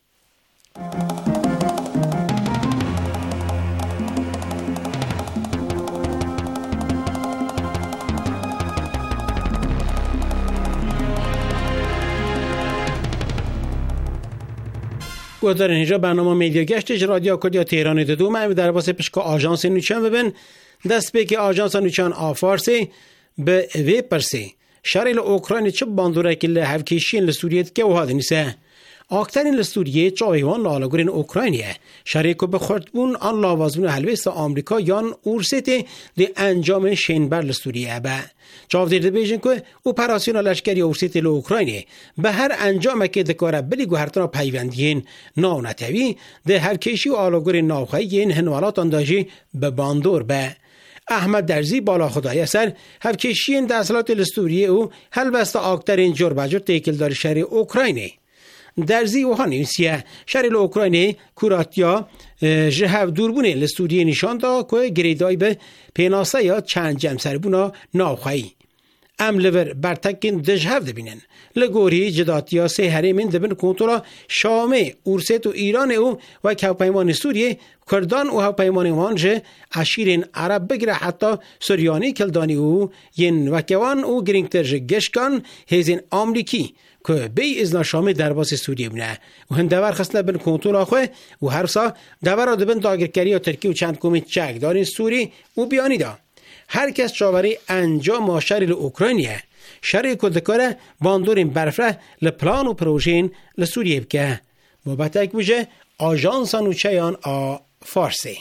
گذارن اینجا برنامه میدیا گشتش رادیو کردیا تهران دو من در واسه پشک آژانس نوچان ببین دست به که آژانس نوچان آفارسی به وی پرسی شرایط اوکراین چه باندوره که له هفکیشین لسوریه که وها دنیسه اکثرین لسوریه چایوان لالگورین اوکراینیه شرایط کو به خردبون آن لاوازون حلویست آمریکا یان اورسیت لی انجام شینبر لسوریه به جواب دیده بیشن که اپراسیون لشکری اورسیت لی اوکراینی به هر انجام که دکاره بلی گوهرتنا پیوندین ناونتوی ده هر کشی و آلگور ناوخایی این هنوالات انداجی به باندور به احمد درزی بالا خدای سر هفکشین دستلات لستوریه او هلبست آکترین جربجر تیکلدار شهر اوکراینی درزی و هانیسیه شهر اوکراینی کوراتیا جهو دوربونه لستوریه نشان دا که گریدای به پیناسه یا چند جمع بونا ناوخایی املور برتکین دجهو دبینن لگوری جداتیا سه هریمین دبن کنترل شام اورسیت و ایران او و کهپیمان سوریه کردان و هپیمان وانجه عشیرین عرب بگره حتی سوریانی کلدانی او ین وکوان او گرینگترج گشکان هزین آمریکی که بی ازنا شام درباس سوریه بینه و هم دور خسته بن کنترل آخوه و هر سا دور را دبن داگرکری و ترکی و چند کومی چک دارین سوری و بیانی دا هر کس چاوری انجام شری اوکراینیه شری کدکاره باندورین برفره لپلان و پروژین لسوریه بکه بابت اک بوجه آژانس نوچهان فارسی.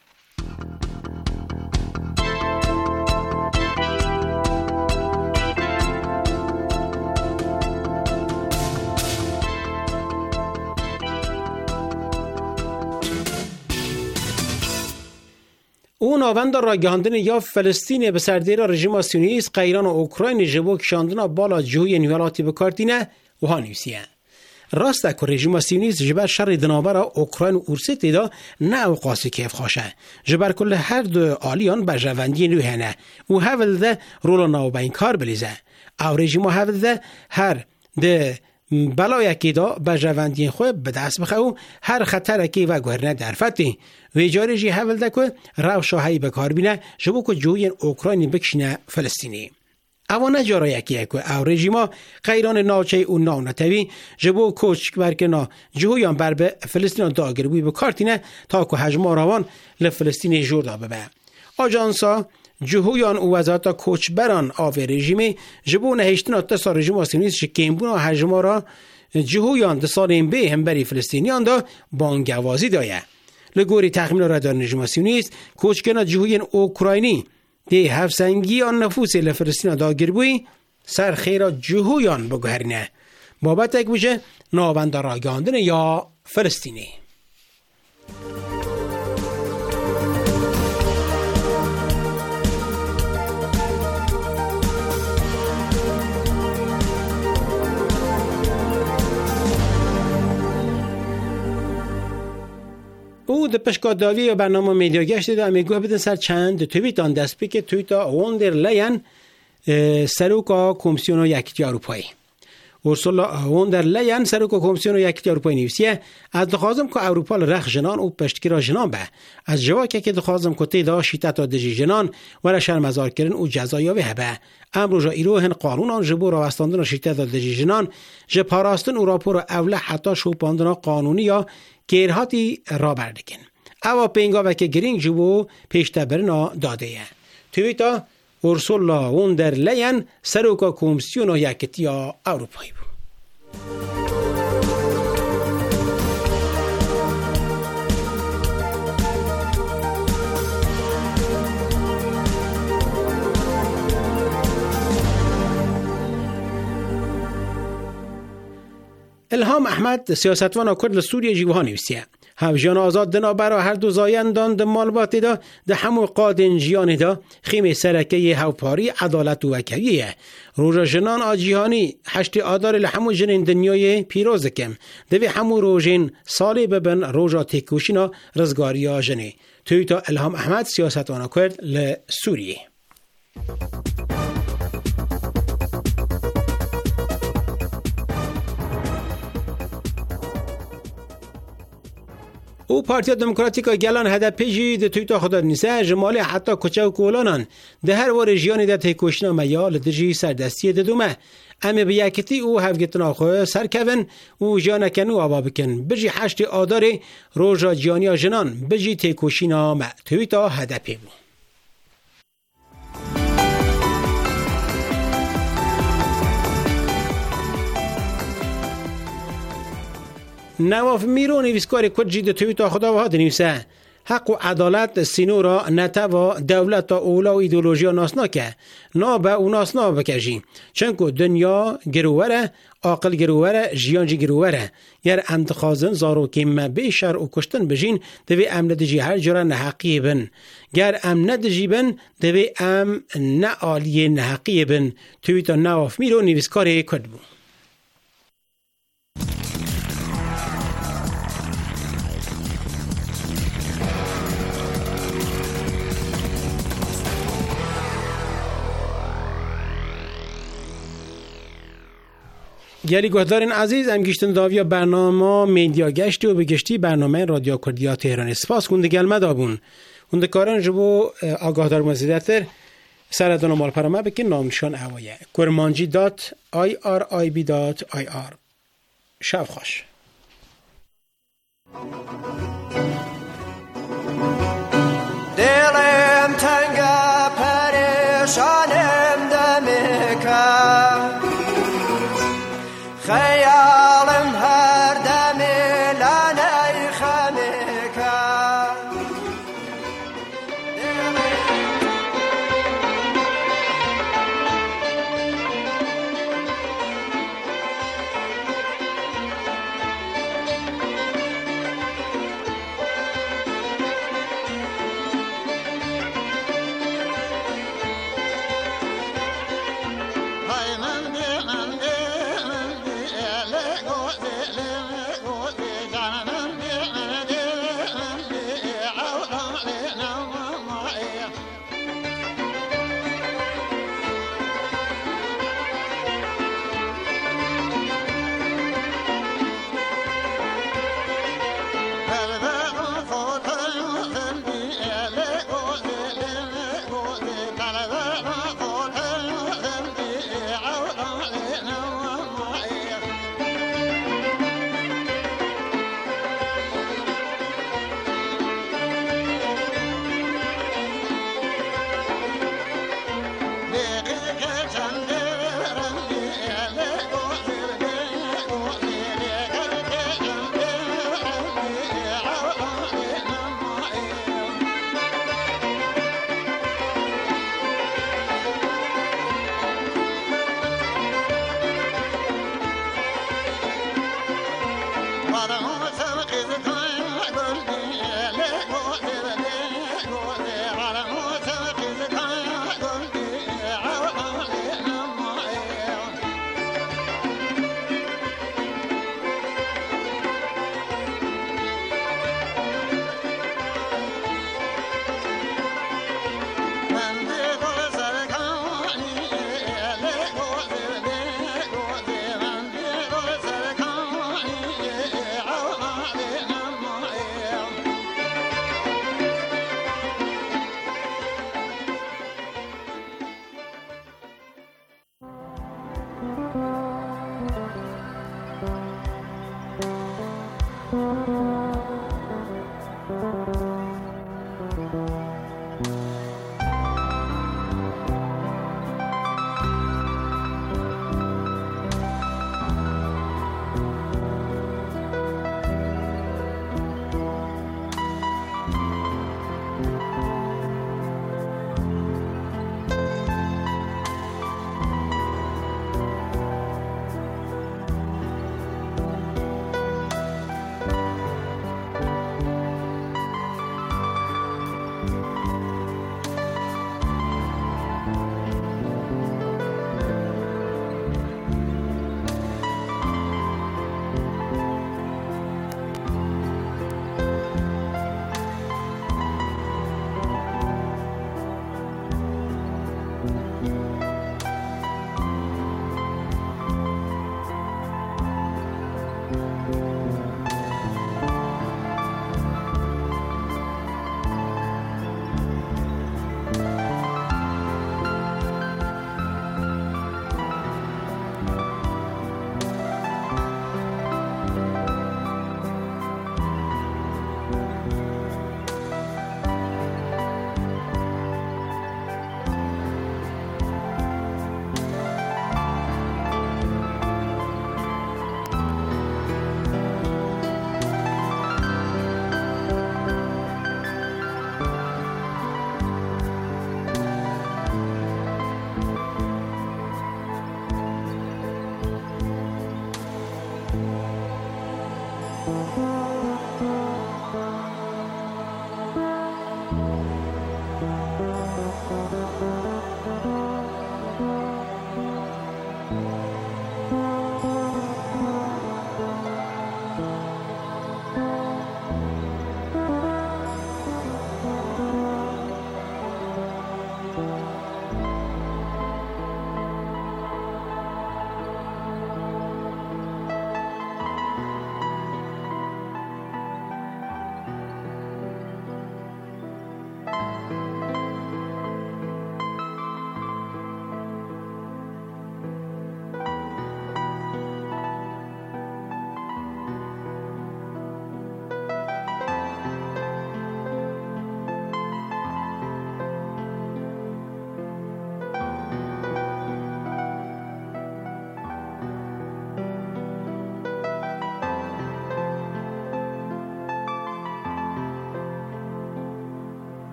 او ناوند را گهاندن یا فلسطین به سردیر رژیم سیونیست قیران و اوکراین جبو کشاندن بالا جوی نیولاتی بکارتینه و ها نویسیه. راسته که رژیم سیونیست جبر شر دنابر اوکراین و اورسیتی دا نه اوقاسی کیف خوشه. جبر کل هر دو آلیان بجروندی نوهنه و هول ده رول ناو بین کار بلیزه. او رژیم هول ده هر ده بلای اکی دا بجروندی خواه به دست بخواه هر خطر اکی و گوهرنه در فتی و اجاره جی هول ده که رو شاهی بکار بینه جبو که جوین اوکراینی بکشنه فلسطینی. اوانه جارا یکیه که او رژیما غیران ناچه او ناونتوی جبو کوچک برکنا جهویان بر به فلسطین داگر بوی بکارتینه تا که حجم آراوان لفلسطین جوردا ببه. آجانسا جهویان او وزارتا کوچ بران آوه رژیمی جبو نهشتن اتسا رژیم آسینیست شکیمبون و حجم آرا جهویان ده سالین به هم بری فلسطینیان دا بانگوازی دایه. لگوری تخمین رادار رژیم آسینیست کوچکنا جهویان اوکراینی دی هفسنگی آن نفوس لفلسطین داگر بوی سر خیرا جهویان بگوهرینه بابت اک بوشه ناوند را گاندن یا فلسطینی. او د پشکاداوی و برنامه میدیا گشت دا میگوه بدن سر چند تویت آن دست بی که تویتا وندر لین سروکا کمیسیون یکیتی اروپایی ارسولا وندر لین سروکا کمیسیون یکیتی اروپایی نویسیه از دخوازم که اروپا رخ جنان او پشتگیرا جنان به از جواکه که دخوازم که تیدا شیطتا دجی جنان ولا شرمزار کرن او جزایاوی هبه امرو جا ایرو هن قانون آن جبو را وستاندن شیطتا دجی جنان جپاراستن او راپور اوله حتی شوپاندن قانونی یا گیرهاتی را بردکن. اوا پینگا وکه گرینگ جبو پیشتا برنا داده یه. تویتا ارسولا وندر لین سروکا کمیسیون یکیتی اروپایی بود. الهام احمد سیاستوان کرد سوریه جیوها نویسیه. هفجان آزاد دنا برا هر دو زایندان ده مالباتی دا ده همو قادن جیانی دا خیم سرکه هوپاری عدالت و وکویه. روژا جنان آجیهانی هشتی آدار لحمو جنین دنیای پیروز کم. دوی همو روژین سالی ببن روژا تکوشینا رزگاری آجنه. تویتا الهام احمد سیاستوان کرد لسوریه. او پارتیا دموکراتیکا گلان هدف پیجی ده تویتا خدا نیسه جمالی حتی کچه و کولانان ده هر و رژیانی ده تیکوشنا میال دجی سردستی ده دومه اما به یکیتی او هفگتنا خواه سرکون او جانکن و آبا بکن بجی حشت آداری روژا جیانیا جنان بجی تیکوشینا ما تویتا هدفی بود. نواف میرو نویسکار کد جید تویتا خدا و ها دنیوسه حق و عدالت سینو را نتوا دولت تا اولا و ایدولوژیا ناسنا که نا به او ناسنا بکشی چنکو دنیا گرووره عاقل گرووره جیانجی گرووره یر انتخازن زارو کم بیشر و کشتن بجین دوی امن دجی هر جرا نحقی بن گر امن دجی بن دوی ام نعالی نحقی بن تویتا نواف میرو نویسکار کد بود. گلی گهدارین عزیز ام گشتن داویا برنامه میدیا گشتی و بگشتی برنامه رادیو کردیا تهران سپاس کنده گلمه دابون اونده کاران جبو آگاه دار مزیدتر سردان و مال پرمه بکن نامشان اوایه kurmanji.irib.ir شب خوش. دلم تنگ شانم دمکم خیر